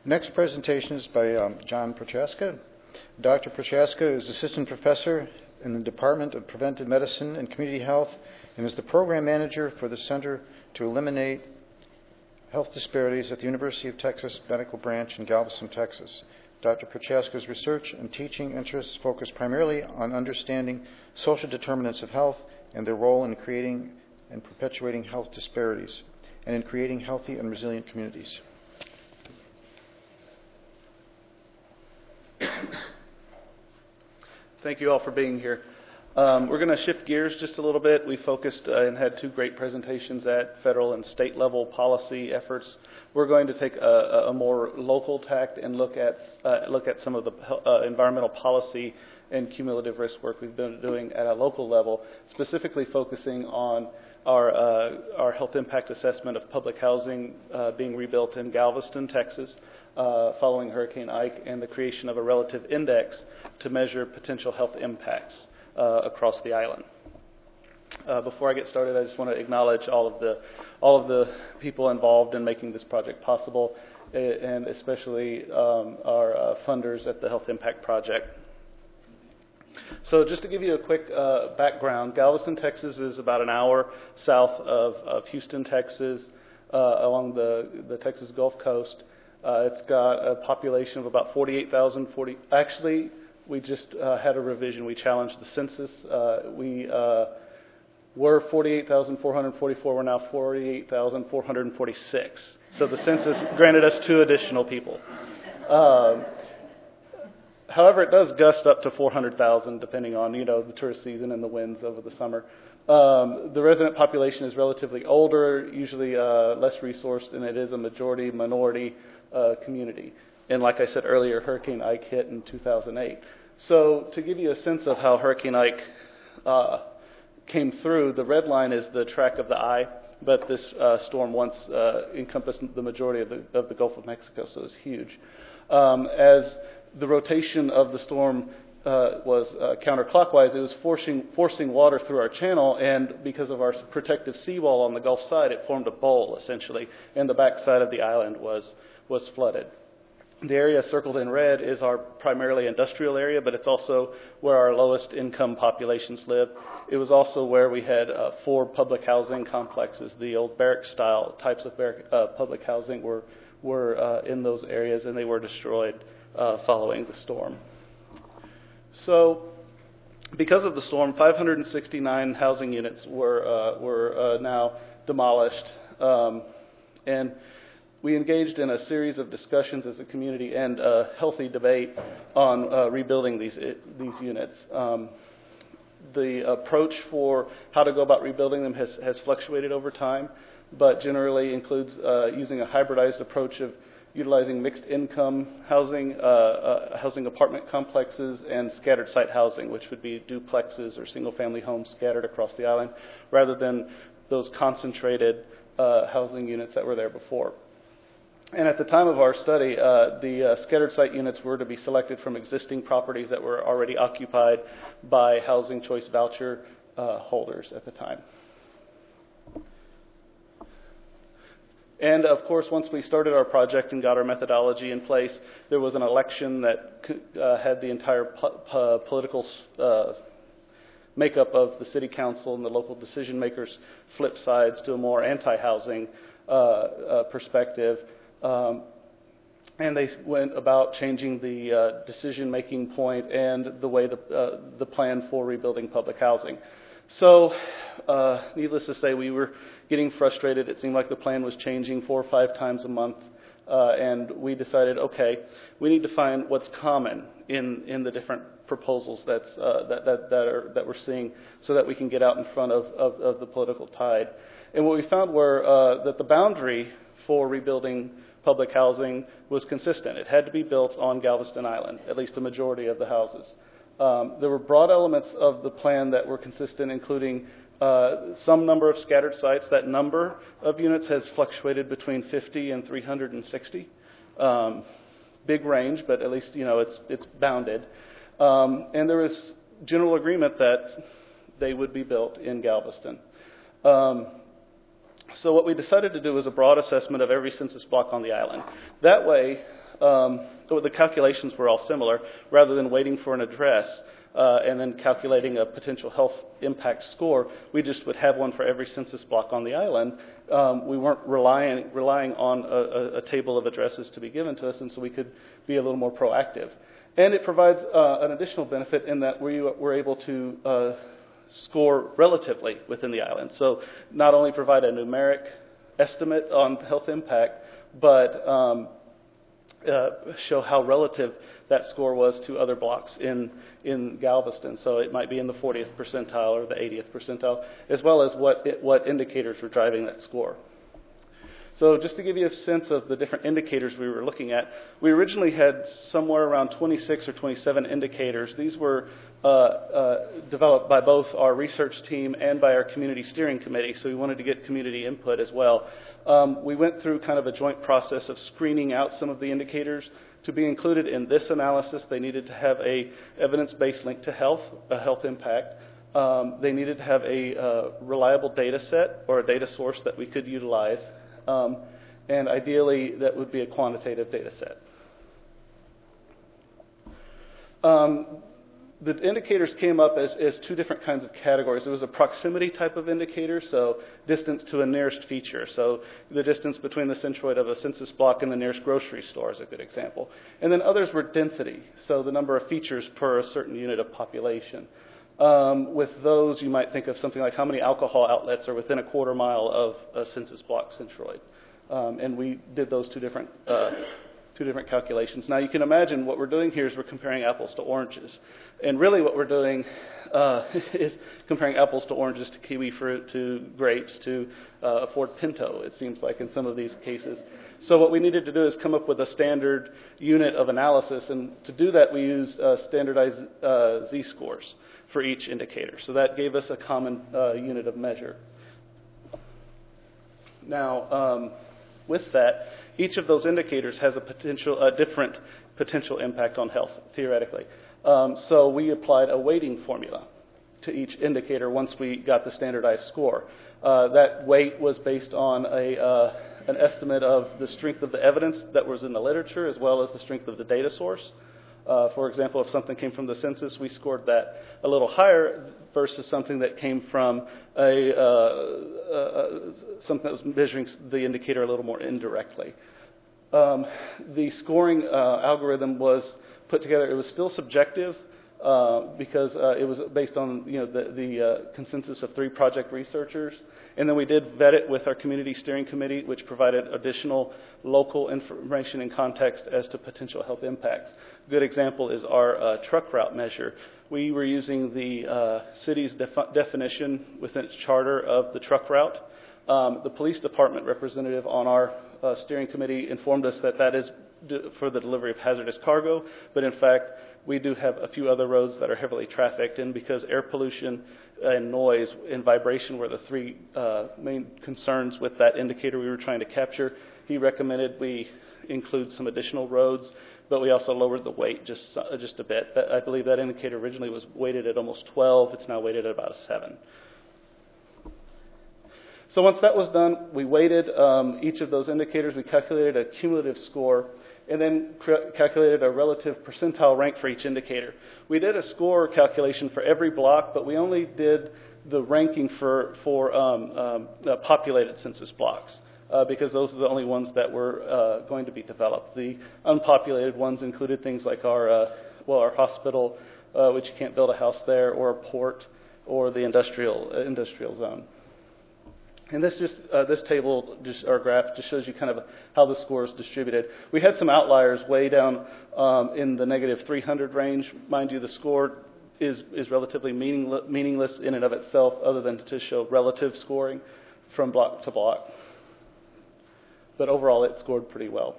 Next presentation is by John Prochaska. Dr. Prochaska is Assistant Professor in the Department of Preventive Medicine and Community Health and is the Program Manager for the Center to Eliminate Health Disparities at the University of Texas Medical Branch in Galveston, Texas. Dr. Prochaska's research and teaching interests focus primarily on understanding social determinants of health and their role in creating and perpetuating health disparities and in creating healthy and resilient communities. Thank you all for being here. We're going to shift gears just a little bit. We focused and had two great presentations at federal and state level policy efforts. We're going to take a more local tact and look at some of the environmental policy and cumulative risk work we've been doing at a local level, specifically focusing on our health impact assessment of public housing being rebuilt in Galveston, Texas, following Hurricane Ike, and the creation of a relative index to measure potential health impacts across the island. Before I get started, I just want to acknowledge all of the people involved in making this project possible, and especially our funders at the Health Impact Project. So just to give you a quick background, Galveston, Texas is about an hour south of Houston, Texas, along the Texas Gulf Coast. It's got a population of about 48,000. Actually, we just had a revision. We challenged the census. We were 48,444. We're now 48,446. So the census granted us 2 additional people. However, it does gust up to 400,000 depending on, the tourist season and the winds over the summer. The resident population is relatively older, usually less resourced, and it is a minority community. And like I said earlier, Hurricane Ike hit in 2008. So to give you a sense of how Hurricane Ike came through, the red line is the track of the eye, but this storm once encompassed the majority of the Gulf of Mexico, so it was huge. As the rotation of the storm was counterclockwise, it was forcing water through our channel, and because of our protective seawall on the Gulf side, it formed a bowl, essentially, and the backside of the island was flooded. The area circled in red is our primarily industrial area, but it's also where our lowest income populations live. It was also where we had 4 public housing complexes. The old barrack-style types of public housing were in those areas, and they were destroyed following the storm. So, because of the storm, 569 housing units were now demolished, and we engaged in a series of discussions as a community and a healthy debate on rebuilding these units. The approach for how to go about rebuilding them has fluctuated over time, but generally includes using a hybridized approach of utilizing mixed income housing, housing apartment complexes, and scattered site housing, which would be duplexes or single family homes scattered across the island, rather than those concentrated housing units that were there before. And at the time of our study, the scattered site units were to be selected from existing properties that were already occupied by housing choice voucher holders at the time. And of course, once we started our project and got our methodology in place, there was an election that had the entire political makeup of the city council and the local decision makers flip sides to a more anti-housing perspective. And they went about changing the decision-making point and the way the plan for rebuilding public housing. So, needless to say, we were getting frustrated. It seemed like the plan was changing 4 or 5 times a month, and we decided, okay, we need to find what's common in the different proposals that we're seeing, so that we can get out in front of the political tide. And what we found were that the boundary for rebuilding public housing was consistent. It had to be built on Galveston Island, at least a majority of the houses. There were broad elements of the plan that were consistent, including some number of scattered sites. That number of units has fluctuated between 50 and 360. Big range, but at least it's bounded. And there was general agreement that they would be built in Galveston. So what we decided to do was a broad assessment of every census block on the island. That way, the calculations were all similar. Rather than waiting for an address and then calculating a potential health impact score, we just would have one for every census block on the island. We weren't relying on a table of addresses to be given to us, and so we could be a little more proactive. And it provides an additional benefit in that we were able to score relatively within the island. So not only provide a numeric estimate on health impact, but show how relative that score was to other blocks in Galveston. So it might be in the 40th percentile or the 80th percentile, as well as what indicators were driving that score. So just to give you a sense of the different indicators we were looking at, we originally had somewhere around 26 or 27 indicators. These were developed by both our research team and by our community steering committee, so we wanted to get community input as well. We went through kind of a joint process of screening out some of the indicators. To be included in this analysis, they needed to have a evidence-based link to health, a health impact. They needed to have a reliable data set or a data source that we could utilize. And ideally, that would be a quantitative data set. The indicators came up as two different kinds of categories. There was a proximity type of indicator, so distance to a nearest feature. So the distance between the centroid of a census block and the nearest grocery store is a good example. And then others were density, so the number of features per a certain unit of population. With those, you might think of something like how many alcohol outlets are within a quarter mile of a census block centroid. And we did those two different calculations. Now, you can imagine what we're doing here is we're comparing apples to oranges. And really what we're doing is comparing apples to oranges, to kiwi fruit, to grapes, to a Ford Pinto, it seems like, in some of these cases. So what we needed to do is come up with a standard unit of analysis. And to do that, we used standardized z-scores for each indicator. So that gave us a common unit of measure. Now, with that, each of those indicators has a different potential impact on health, theoretically. So we applied a weighting formula to each indicator once we got the standardized score. That weight was based on an estimate of the strength of the evidence that was in the literature, as well as the strength of the data source. For example, if something came from the census, we scored that a little higher versus something that came from something that was measuring the indicator a little more indirectly. The scoring algorithm was put together. It was still subjective because it was based on the consensus of 3 project researchers. And then we did vet it with our community steering committee, which provided additional local information and context as to potential health impacts. A good example is our truck route measure. We were using the city's definition within its charter of the truck route. The police department representative on our steering committee informed us that that is for the delivery of hazardous cargo, but in fact, we do have a few other roads that are heavily trafficked, and because air pollution and noise and vibration were the 3 main concerns with that indicator we were trying to capture, he recommended we include some additional roads, but we also lowered the weight just a bit. I believe that indicator originally was weighted at almost 12. It's now weighted at about a 7. So once that was done, we weighted each of those indicators. We calculated a cumulative score, and then calculated a relative percentile rank for each indicator. We did a score calculation for every block, but we only did the ranking for populated census blocks because those are the only ones that were going to be developed. The unpopulated ones included things like our hospital, which you can't build a house there, or a port, or the industrial zone. And this table, our graph, just shows you kind of how the score is distributed. We had some outliers way down in the negative 300 range. Mind you, the score is relatively meaningless in and of itself, other than to show relative scoring from block to block. But overall, it scored pretty well.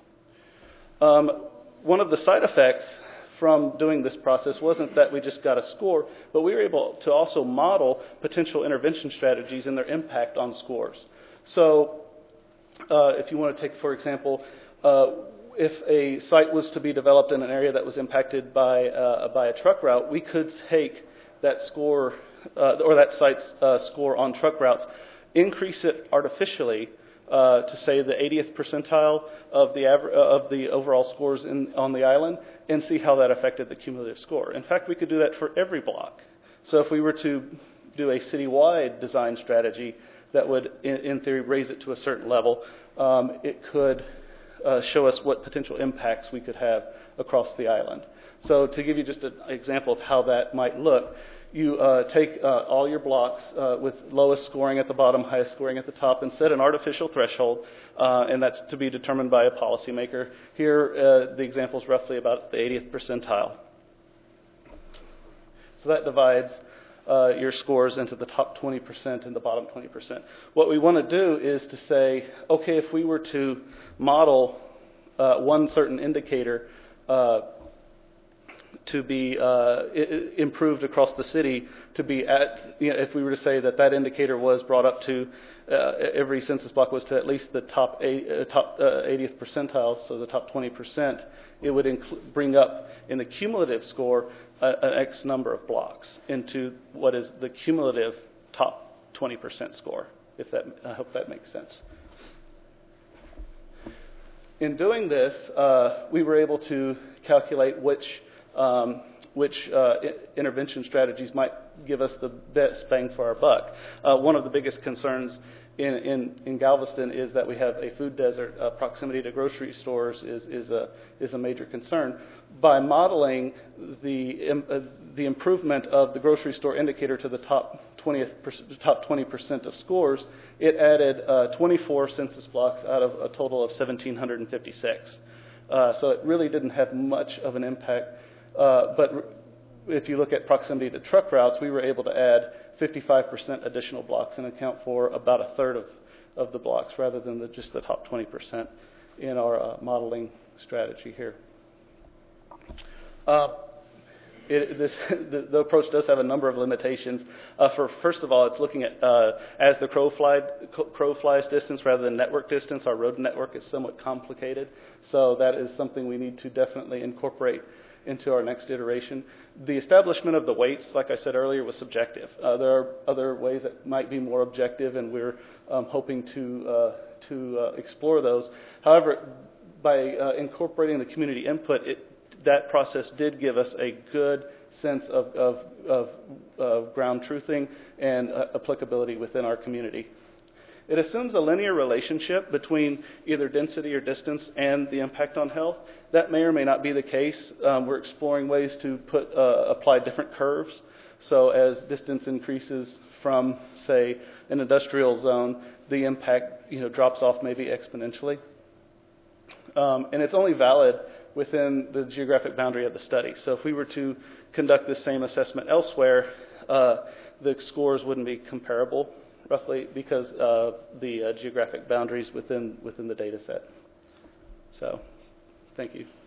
One of the side effects from doing this process wasn't that we just got a score, but we were able to also model potential intervention strategies and their impact on scores. So if you want to take, for example, if a site was to be developed in an area that was impacted by a truck route, we could take that score or that site's score on truck routes, increase it artificially to say the 80th percentile of the overall scores on the island and see how that affected the cumulative score. In fact, we could do that for every block. So if we were to do a citywide design strategy that would, in theory, raise it to a certain level, it could show us what potential impacts we could have across the island. So to give you just an example of how that might look, you take all your blocks with lowest scoring at the bottom, highest scoring at the top, and set an artificial threshold, and that's to be determined by a policymaker. Here, the example is roughly about the 80th percentile. So that divides your scores into the top 20% and the bottom 20%. What we want to do is to say, okay, if we were to model one certain indicator to be improved across the city, to be at, if we were to say that that indicator was brought up to every census block was to at least the top 80th percentile, so the top 20%, it would bring up in the cumulative score an X number of blocks into what is the cumulative top 20% score. I hope that makes sense. In doing this, we were able to calculate which intervention strategies might give us the best bang for our buck. One of the biggest concerns in Galveston is that we have a food desert. Proximity to grocery stores is a major concern. By modeling the improvement of the grocery store indicator to the top 20% of scores, it added 24 census blocks out of a total of 1,756. So it really didn't have much of an impact. But if you look at proximity to truck routes, we were able to add 55% additional blocks and account for about a third of the blocks rather than just the top 20% in our modeling strategy here. The approach does have a number of limitations. First of all, it's looking at as the crow flies distance rather than network distance. Our road network is somewhat complicated, so that is something we need to definitely incorporate into our next iteration. The establishment of the weights, like I said earlier, was subjective. There are other ways that might be more objective, and we're hoping to explore those. However, by incorporating the community input, that process did give us a good sense of ground truthing and applicability within our community. It assumes a linear relationship between either density or distance and the impact on health. That may or may not be the case. We're exploring ways to apply different curves. So as distance increases from, say, an industrial zone, the impact drops off maybe exponentially. And it's only valid within the geographic boundary of the study. So if we were to conduct the same assessment elsewhere, the scores wouldn't be comparable, roughly, because of the geographic boundaries within the data set. So, thank you.